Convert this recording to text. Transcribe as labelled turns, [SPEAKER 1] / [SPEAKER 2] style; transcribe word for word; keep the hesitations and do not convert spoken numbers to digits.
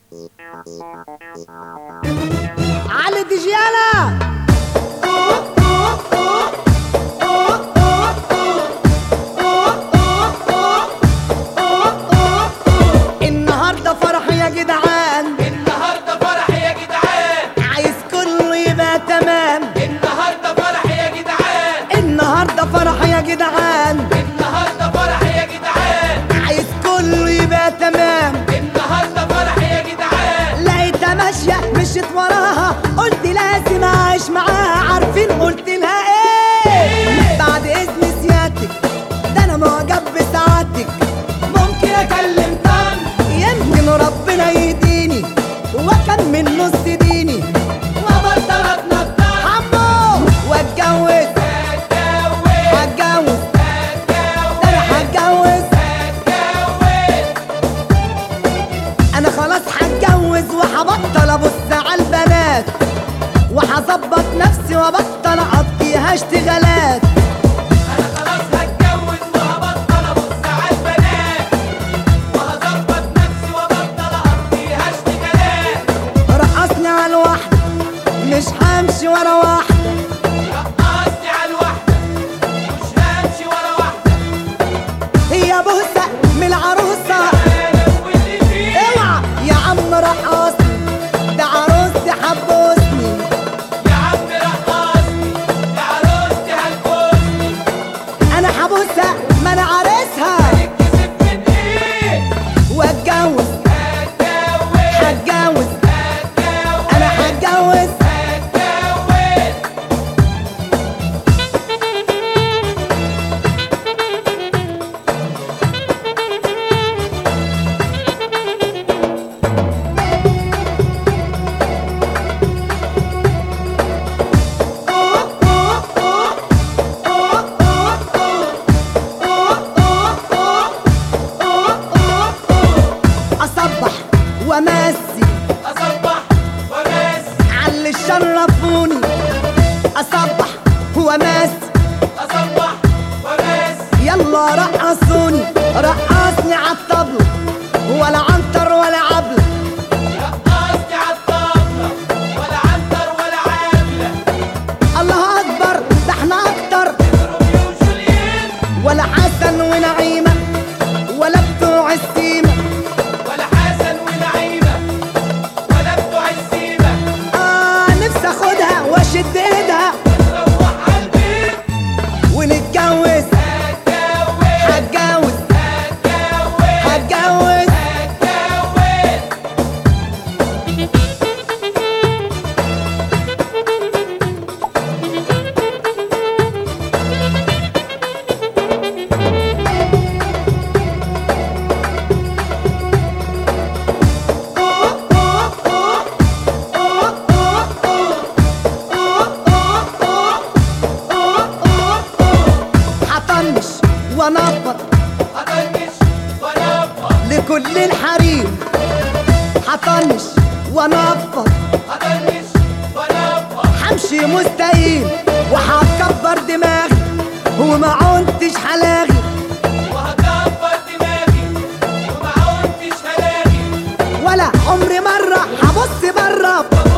[SPEAKER 1] علي دجيالة النهارده فرح يا جدعان،
[SPEAKER 2] النهارده فرح يا جدعان،
[SPEAKER 1] عايز كله يبقى تمام.
[SPEAKER 2] النهارده فرح يا جدعان،
[SPEAKER 1] النهارده فرح يا جدعان،
[SPEAKER 2] النهارده فرح يا جدعان،
[SPEAKER 1] عايز كله يبقى تمام.
[SPEAKER 2] النهارده فرح يا جدعان.
[SPEAKER 1] لقيتها ماشية مشيت وراها، قلت لازم اعيش معاها. عارفين قلت لها ايه؟ بعد اذن سيادتك ده انا معجب بسعادتك، ممكن اكلم طن يمكن ربنا يهديني واكمل نص ديني وابطل اتنطط حمو واتجوز.
[SPEAKER 2] هتجوز
[SPEAKER 1] هتجوز
[SPEAKER 2] هتجوز
[SPEAKER 1] ده انا هتجوز،
[SPEAKER 2] هتجوز.
[SPEAKER 1] انا خلاص هتجوز وهبطل ابص على البنات، وهظبط نفسي وابطل اقضيها اشتغالات.
[SPEAKER 2] انا خلاص هتجوز وهبطل ابص على البنات، وهظبط نفسي وابطل اقضيها اشتغالات.
[SPEAKER 1] رقصني على الواحدة مش همشي ورا واحدة،
[SPEAKER 2] رقصني على الواحده مش همشي ورا واحده.
[SPEAKER 1] هي بوسة من العروسة.
[SPEAKER 2] انا واللي فيه
[SPEAKER 1] اوعى يا عم رقصني، ده عروستي حبوسني.
[SPEAKER 2] يا عم رقصني، يا عروستي هتبوسني.
[SPEAKER 1] انا حبوسها ما انا عارسها،
[SPEAKER 2] هتكسب من ايه؟
[SPEAKER 1] واتجوز.
[SPEAKER 2] هتجوز
[SPEAKER 1] هتجوز
[SPEAKER 2] هتجوز
[SPEAKER 1] انا هتجوز.
[SPEAKER 2] هتجوز.
[SPEAKER 1] اصبح وامسي
[SPEAKER 2] اصبح وامسي،
[SPEAKER 1] على اللي شرفوني، اصبح وامسي.
[SPEAKER 2] اصبح وامسي.
[SPEAKER 1] يلا رقصوني، رقصني عالطبلة ولا عنتر ولا عبلة.
[SPEAKER 2] رقصني عالطبلة ولا عنتر ولا عاملة.
[SPEAKER 1] الله اكبر ده احنا اكتر،
[SPEAKER 2] روميو وجولييت
[SPEAKER 1] ولا حسن ونعيمة ولا بتوع السيمة.
[SPEAKER 2] ولا حسن ونعيمة ولا بتوع السيمة.
[SPEAKER 1] اه نفسي اخدها واشد ايدها
[SPEAKER 2] روح عالبيت
[SPEAKER 1] ونتجوز.
[SPEAKER 2] هتجوز
[SPEAKER 1] هتجوز
[SPEAKER 2] هتجوز
[SPEAKER 1] هتجوز.
[SPEAKER 2] هتجوز.
[SPEAKER 1] هطنش وانفض
[SPEAKER 2] هطنش ونفض
[SPEAKER 1] لكل الحريم، هطنش وانفض
[SPEAKER 2] هطنش ونفض.
[SPEAKER 1] همشي مستقيم وهكبر دماغي وما عنتش هلاغي،
[SPEAKER 2] وهكبر دماغي وما عدتش هلاقي.
[SPEAKER 1] ولا عمري مرة هبص برا